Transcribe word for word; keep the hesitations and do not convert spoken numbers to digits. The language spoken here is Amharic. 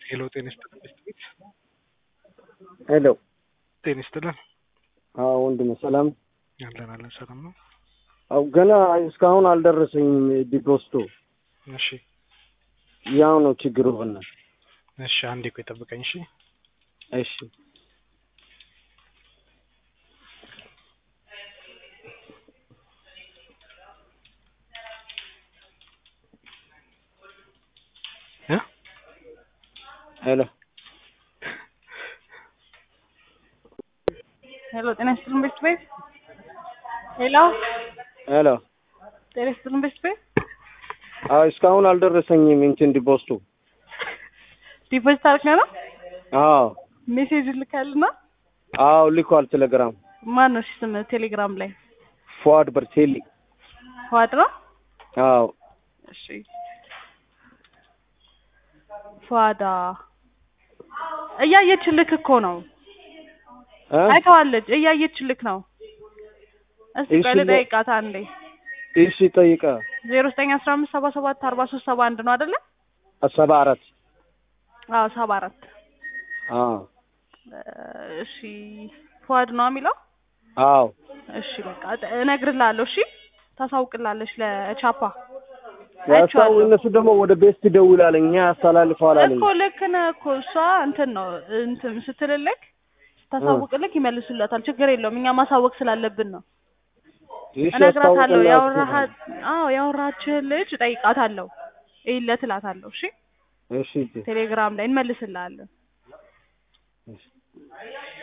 ሄሎ ጤና ይስጥልኝ ቤት ሄሎ ጤና ይስጥልኝ። አዎ ወንድሜ ሰላም አለን አለን ሰላም ነው። አው ገና እስካሁን አልደረሰኝም ዲፖስቶ። እሺ ያው ነው ችግሩ ሆነ። እሺ አንዴ ቆይ ጠብቀኝ። እሺ እሺ እ ሄሎ ሄሎ ጤና ይስጥልኝ ቤት ቤት ሄሎ ሄሎ ጤና ይስጥልኝ ቤት ቤት አው እስካሁን አልደረሰኝም እንትን ዲፖስቶ። ዲፖዚት አድርገህ ነው? አዎ ሜሴጅ ልካልና? አዎ ልኳል ቴሌግራም። ማን ነው ስም ቴሌግራም ላይ? ፏድ በርቴሊ። ፏድ ነው? አዎ እሺ ፏዳ እያየችልክ እኮ ነው። አይተዋለች እያየችልክ ነው። እስቲ ቀለ ደቂቃታ አንዴ እሺ ጠይቃ ዜሮ ዘጠኝ አስራ አምስት ሰባ ሰባት አርባ ሶስት ሰባ አንድ ነው አይደለ? ሰባ አራት አዎ ሰባ አራት አዎ እሺ ፏድ ነው የሚለው? አዎ እሺ በቃ እነግርልሃለሁ። እሺ ታሳውቅላለች ለቻፓ። ያሳው እነሱ ደግሞ ወደ ቤስት ደውላለኝ እኛ አስተላልፈዋል አለኝ እኮ ልክ ነህ እኮ እሷ እንትን ነው እንትን ስትልልክ ታሳውቅልክ ይመልሱላታል። ችግር የለውም እኛ ማሳወቅ ስላለብን ነው። እነግራታለሁ። ያወራሃት አዎ ያወራችህ ልጅ ጠይቃታለሁ። ይለት እላታለሁ። እሺ እሺ ቴሌግራም ላይ እንመልስልሃለን።